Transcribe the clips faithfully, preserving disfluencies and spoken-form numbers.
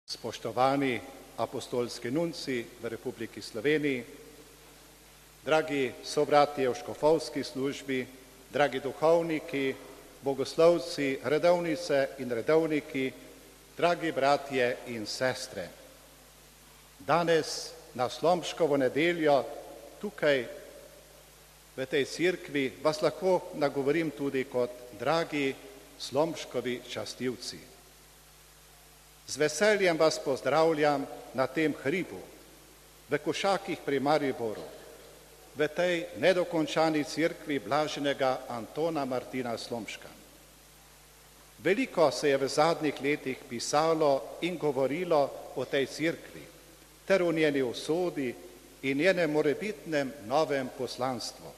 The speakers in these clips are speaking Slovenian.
Spoštovani apostolski nunci v Republiki Sloveniji, dragi sobratje v škofovski službi, dragi duhovniki, bogoslovci, redovnice in redovniki, dragi bratje in sestre. Danes na Slomškovo nedeljo tukaj v tej cerkvi vas lahko nagovorim tudi kot dragi Slomškovi častilci. Z veseljem vas pozdravljam na tem hribu, v Košakih pri Mariboru, v tej nedokončani cerkvi blaženega Antona Martina Slomška. Veliko se je v zadnjih letih pisalo in govorilo o tej cerkvi, ter o njeni usodi in njenem morebitnem novem poslanstvu.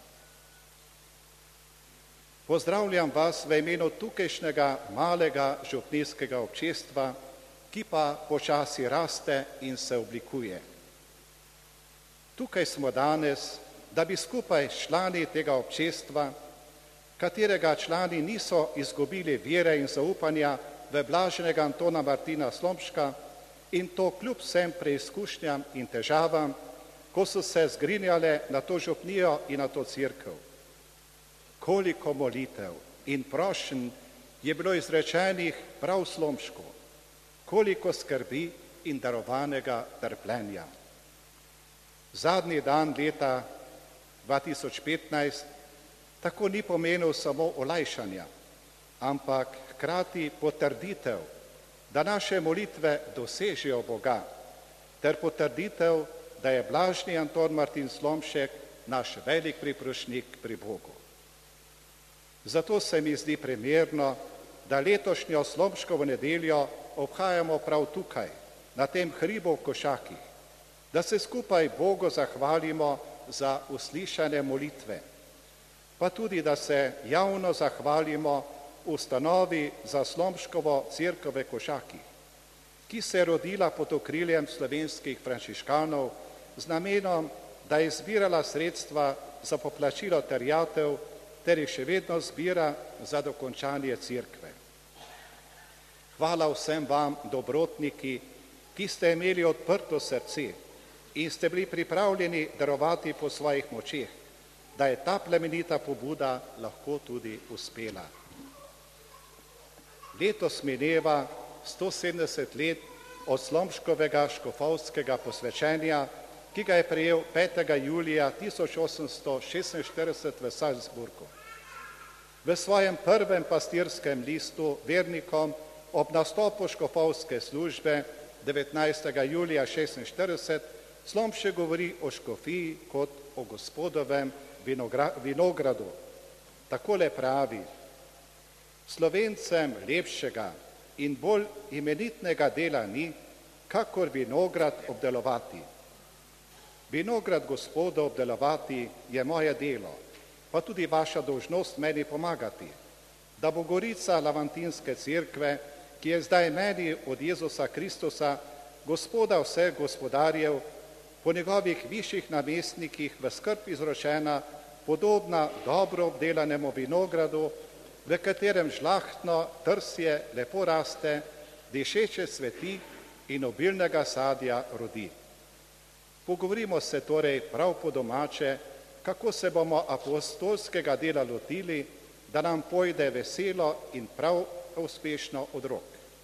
Pozdravljam vas v imenu tukajšnjega malega župnijskega občestva, ki pa počasi raste in se oblikuje. Tukaj smo danes, da bi skupaj s člani tega občestva, katerega člani niso izgubili vere in zaupanja v blaženega Antona Martina Slomška, in to kljub vsem preizkušnjam in težavam, ko so se zgrinjale na to župnijo in na to cerkev. Koliko molitev in prošenj je bilo izrečenih prav Slomšku, koliko skrbi in darovanega trpljenja. Zadnji dan leta dva tisoč petnajst tako ni pomenil samo olajšanja, ampak hkrati potrditev, da naše molitve dosežejo Boga, ter potrditev, da je blaženi Anton Martin Slomšek naš velik priprošnik pri Bogu. Zato se mi zdi primerno, da letošnjo Slomškovo nedeljo obhajamo prav tukaj, na tem hribu v Košakih, da se skupaj Bogu zahvalimo za uslišane molitve, pa tudi, da se javno zahvalimo ustanovi za Slomškovo cerkev v Košakih, ki se je rodila pod okriljem slovenskih frančiškanov z namenom, da je zbirala sredstva za poplačilo terjatev, ter jih še vedno zbira za dokončanje cerkve. Hvala vsem vam, dobrotniki, ki ste imeli odprto srce in ste bili pripravljeni darovati po svojih močeh, da je ta plemenita pobuda lahko tudi uspela. Letos mineva sto sedemdeset let od Slomškovega škofovskega posvečenja, ki ga je prejel petega julija tisoč osemsto šestinštirideset v Salzburgu. V svojem prvem pastirskem listu vernikom ob nastopu škofovske službe devetnajstega julija šestinštirideset Slomšek govori o škofiji kot o Gospodovem vinogradu. Takole pravi: Slovencem lepšega in bolj imenitnega dela ni, kakor vinograd obdelovati. Vinograd Gospodov obdelovati je moje delo, pa tudi vaša dolžnost meni pomagati, da bo gorica Lavantinske cerkve, ki je zdaj meni od Jezusa Kristusa, Gospoda vseh gospodarjev, po njegovih višjih namestnikih v skrb izročena, podobna dobro obdelanemu vinogradu, v katerem žlahtno trsje lepo raste, dišeče cveti in obilnega sadja rodi. Pogovorimo se torej prav po domače, kako se bomo apostolskega dela lotili, da nam pojde veselo in prav uspešno od rok.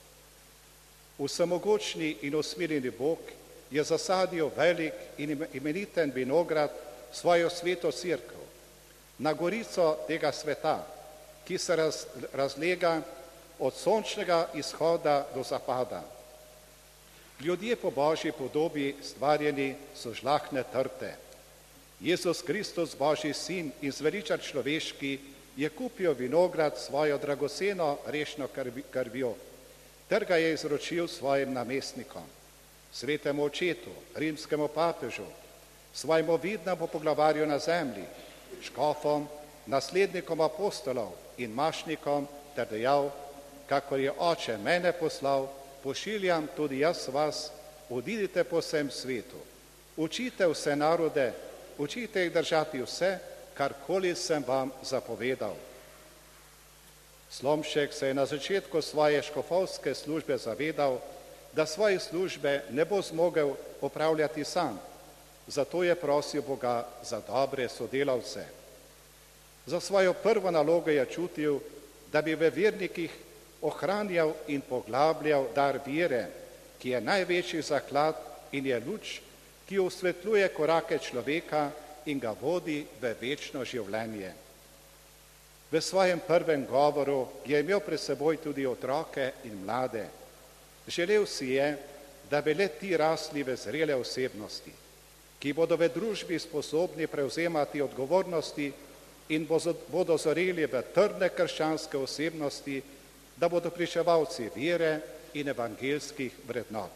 Vsemogočni in usmiljeni Bog je zasadil velik in imeniten vinograd svojo sveto cerkev, na gorico tega sveta, ki se raz, razlega od sončnega izhoda do zapada. Ljudje po Božji podobi stvarjeni so žlahtne trte. Jezus Kristus, Božji sin in zveličar človeški, je kupil vinograd svojo dragoceno rešno krvjo, ter ga je izročil svojim namestnikom, svetemu očetu, rimskemu papežu, svojemu vidnemu poglavarju na zemlji, škofom, naslednikom apostolov in mašnikom, ter dejal: kakor je Oče mene poslal, pošiljam tudi jaz vas, odidite po vsem svetu, učite vse narode, učite jih držati vse, karkoli sem vam zapovedal. Slomšek se je na začetku svoje škofovske službe zavedal, da svoje službe ne bo zmogel opravljati sam, zato je prosil Boga za dobre sodelavce. Za svojo prvo nalogo je čutil, da bi v vernikih ohranjal in poglabljal dar vere, ki je največji zaklad in je luč, ki osvetljuje korake človeka in ga vodi v večno življenje. V svojem prvem govoru je imel pred seboj tudi otroke in mlade. Želel si je, da bi le ti rasli v zrele osebnosti, ki bodo v družbi sposobni prevzemati odgovornosti in bodo zoreli v trdne krščanske osebnosti, da bodo pričevalci vere in evangeljskih vrednot.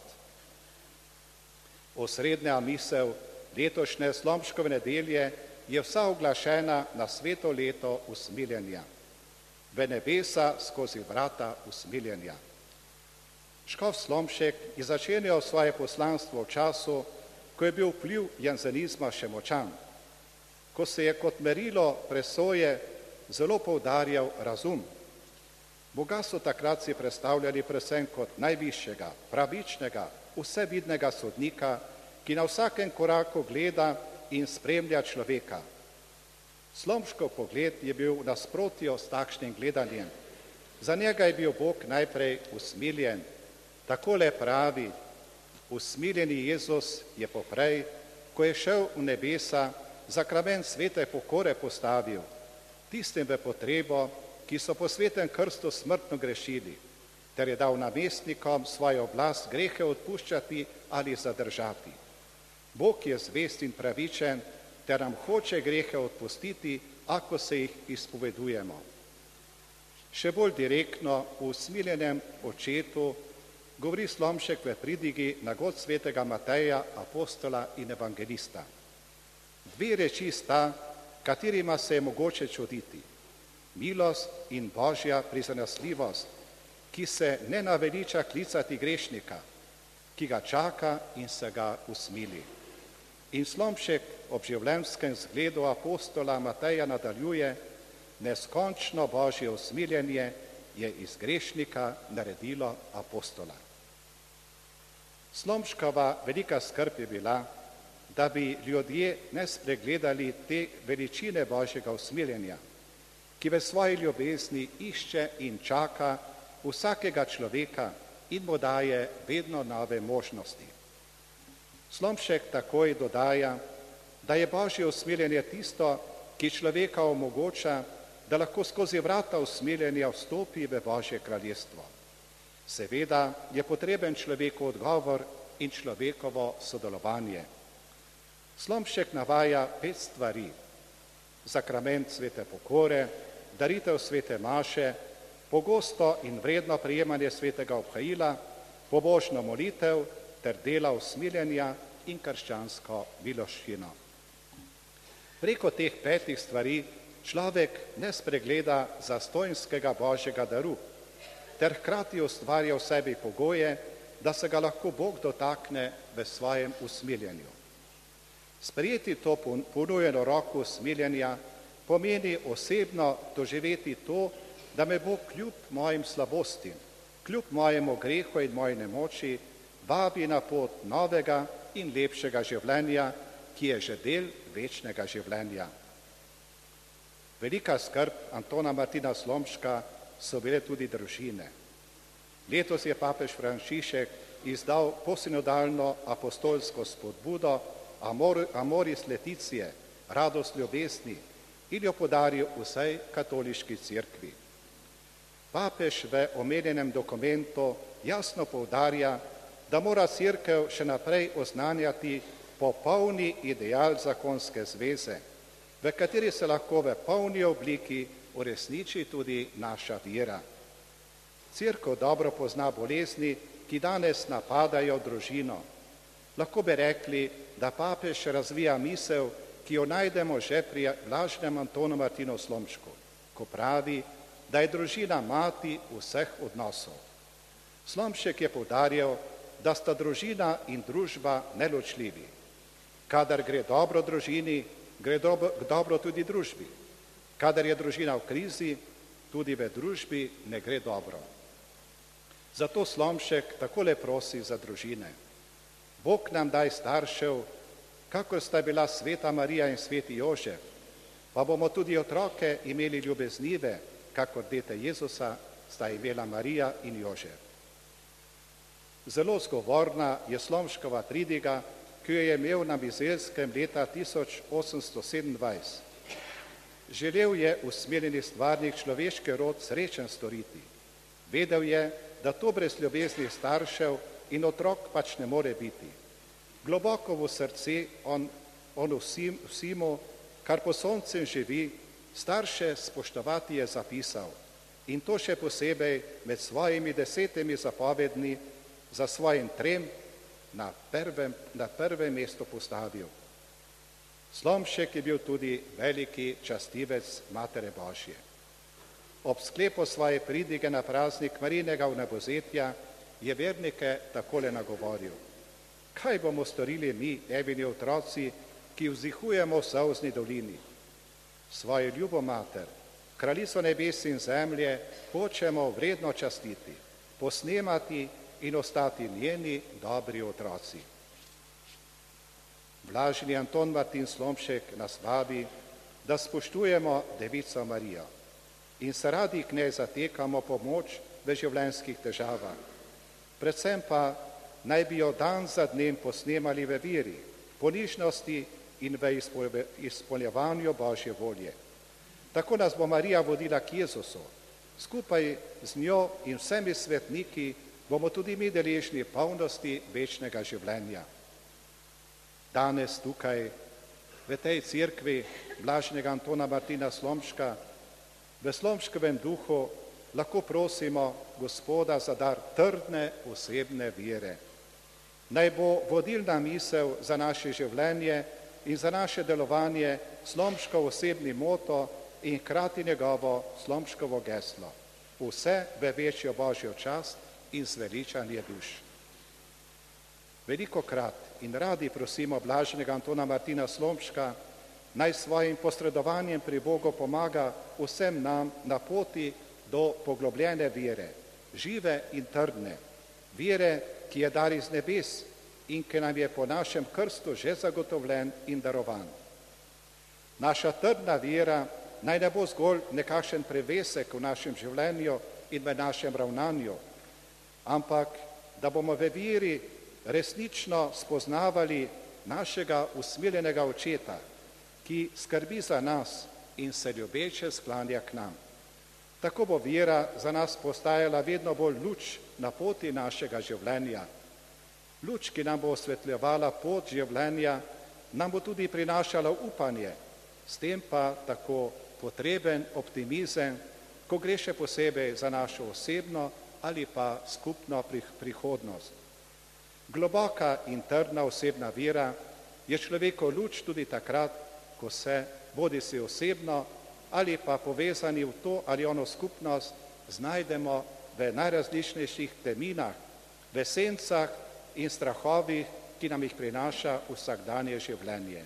Osrednja misel letošnje Slomškove nedelje je vsa uglašena na sveto leto usmiljenja, v nebesa skozi vrata usmiljenja. Škof Slomšek je začenjal svoje poslanstvo v času, ko je bil vpliv jansenizma še močan, ko se je kot merilo presoje zelo poudarjal razum. Boga so takrat si predstavljali predvsem kot najvišjega, pravičnega, vsevidnega sodnika, ki na vsakem koraku gleda in spremlja človeka. Slomškov pogled je bil v nasprotju s takšnim gledanjem. Za njega je bil Bog najprej usmiljen. Takole pravi: usmiljeni Jezus je poprej, ko je šel v nebesa, zakrament svete pokore postavil, tistim v potrebo, ki so po svetem krstu smrtno grešili, ter je dal namestnikom svojo oblast grehe odpuščati ali zadržati. Bog je zvest in pravičen, ter nam hoče grehe odpustiti, ako se jih izpovedujemo. Še bolj direktno v usmiljenem očetu govori Slomšek v pridigi na god svetega Mateja, apostola in evangelista. Dve reči sta, katerima se je mogoče čuditi. Milost in božja prizanesljivost, ki se ne naveliča klicati grešnika, ki ga čaka in se ga usmili. In Slomšek ob življenjskem zgledu apostola Mateja nadaljuje: neskončno božje usmiljenje je iz grešnika naredilo apostola. Slomškova velika skrb je bila, da bi ljudje ne spregledali te veličine božjega usmiljenja, ki v svoji ljubezni išče in čaka vsakega človeka in mu daje vedno nove možnosti. Slomšek takoj dodaja, da je božje usmiljenje tisto, ki človeka omogoča, da lahko skozi vrata usmiljenja vstopi v Božje kraljestvo. Seveda je potreben človeku odgovor in človekovo sodelovanje. Slomšek navaja pet stvari: sakrament svete pokore, daritev svete maše, pogosto in vredno prejemanje svetega obhajila, pobožno molitev ter dela usmiljenja in krščansko miloščino. Preko teh petih stvari človek ne spregleda zastonjskega božjega daru, ter hkrati ustvarja v sebi pogoje, da se ga lahko Bog dotakne v svojem usmiljenju. Sprejeti to ponujeno roko usmiljenja pomeni osebno doživeti to, da me Bog kljub mojim slabostim, kljub mojemu grehu in moji nemoči vabi na pot novega in lepšega življenja, ki je že del večnega življenja. Velika skrb Antona Martina Slomška so bile tudi družine. Letos je papež Frančišek izdal posinodalno apostolsko spodbudo Amor, Amoris Laetitia, radost ljubezni, in jo podaril vsej katoliški cerkvi. Papež v omenjenem dokumentu jasno poudarja, da mora cerkev še naprej oznanjati popolni ideal zakonske zveze, v kateri se lahko v polni obliki uresniči tudi naša vera. Cerkev dobro pozna bolezni, ki danes napadajo družino. Lahko bi rekli, da papež razvija misel, ki jo najdemo že pri blaženem Antonu Martinu Slomšku, ko pravi, da je družina mati vseh odnosov. Slomšek je poudarjal, da sta družina in družba neločljivi. Kadar gre dobro družini, gre dobro, dobro tudi družbi. Kadar je družina v krizi, tudi v družbi ne gre dobro. Zato Slomšek takole prosi za družine. Bog nam daj staršev, kakor sta bila sveta Marija in sveti Jožef, pa bomo tudi otroke imeli ljubeznive, kakor dete Jezusa sta imela Marija in Jožef. Zelo zgovorna je Slomškova pridiga, ki jo je imel na Mizelskem leta tisoč osemsto sedemindvajset. Želel je usmiljeni stvarnik človeški rod srečen storiti. Vedel je, da to brez ljubezni staršev in otrok pač ne more biti. Globoko v srce on, on vsim, vsimu, kar po soncem živi, starše spoštovati je zapisal in to še posebej med svojimi desetimi zapovedmi za svojim trem na prvem, na prvem mestu postavil. Slomšek je bil tudi veliki častivec Matere Božje. Ob sklepu svoje pridige na praznik Marijinega vnebovzetja je vernike takole nagovoril. Kaj bomo storili mi, Evini otroci, ki vzdihujemo v solzni dolini? Svojo ljubo mater, kraljico nebes in zemlje, hočemo vredno častiti, posnemati in ostati njeni dobri otroci. Blaženi Anton Martin Slomšek nas vabi, da spoštujemo Devico Marijo in se radi k njej zatekamo pomoč v življenjskih težavah. Predvsem pa naj bi jo dan za dnem posnemali v veri, ponižnosti in v izpolnjevanju Božje volje. Tako nas bo Marija vodila k Jezusu. Skupaj z njo in vsemi svetniki bomo tudi mi deležni polnosti večnega življenja. Danes tukaj, v tej cerkvi blaženega Antona Martina Slomška, v Slomškovem duhu lahko prosimo Gospoda za dar trdne osebne vere. Naj bo vodilna misel za naše življenje in za naše delovanje Slomškov osebni moto in hkrati njegovo Slomškovo geslo. Vse v večjo Božjo čast in zveličanje duš. Velikokrat in radi prosimo blaženega Antona Martina Slomška, naj svojim posredovanjem pri Bogu pomaga vsem nam na poti do poglobljene vere, žive in trdne, vere, ki je dar iz nebes in ki nam je po našem krstu že zagotovljen in darovan. Naša trdna vera naj ne bo zgolj nekakšen prevesek v našem življenju in v našem ravnanju, ampak da bomo v veri resnično spoznavali našega usmiljenega očeta, ki skrbi za nas in se ljubeče sklanja k nam. Tako bo vera za nas postajala vedno bolj luč na poti našega življenja. Luč, ki nam bo osvetljevala pot življenja, nam bo tudi prinašala upanje, s tem pa tako potreben optimizem, ko gre še posebej za našo osebno ali pa skupno prihodnost. Globoka in trdna osebna vera je človekov luč tudi takrat, ko se bodi si osebno ali pa povezani v to ali ono skupnost znajdemo v najrazličnejših teminah, v sencah in strahovih, ki nam jih prinaša vsakdanje življenje.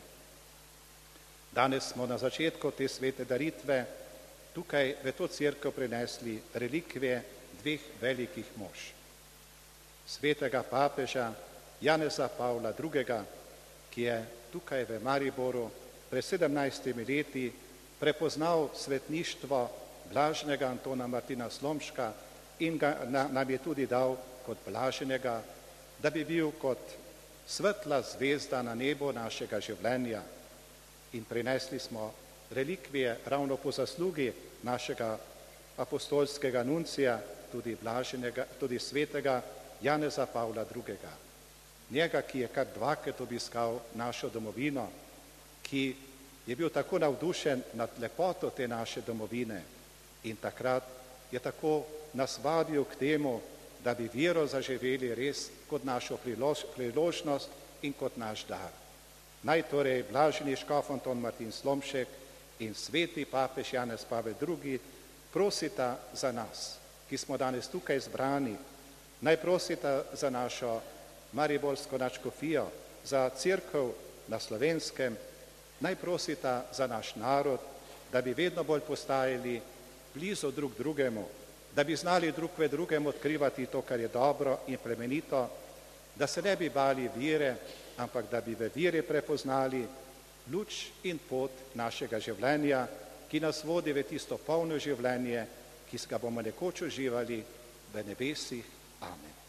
Danes smo na začetku te svete daritve tukaj v to cerkev prinesli relikvije dveh velikih mož. Svetega papeža Janeza Pavla drugega, ki je tukaj v Mariboru pred sedemnajstimi leti prepoznal svetništvo blaženega Antona Martina Slomška in ga nam je tudi dal kot blaženega, da bi bil kot svetla zvezda na nebu našega življenja. In prinesli smo relikvije ravno po zaslugi našega apostolskega nuncija, tudi blaženega, tudi svetega Janeza Pavla drugega. Njega, ki je kar dvakrat obiskal našo domovino, ki je bil tako navdušen nad lepoto te naše domovine in takrat je tako nas vabil k temu, da bi vero zaživeli res kot našo priložnost in kot naš dar. Naj torej blaženi škof Anton Martin Slomšek in sveti papež Janez Pavel drugi prosita za nas, ki smo danes tukaj zbrani, naj prosita za našo mariborsko nadškofijo, za cerkev na Slovenskem, naj prosita za naš narod, da bi vedno bolj postajali blizu drug drugemu da bi znali drug v drugem odkrivati to, kar je dobro in plemenito, da se ne bi bali vire, ampak da bi v viri prepoznali luč in pot našega življenja, ki nas vodi v tisto polno življenje, ki ga bomo nekoč uživali v nebesih. Amen.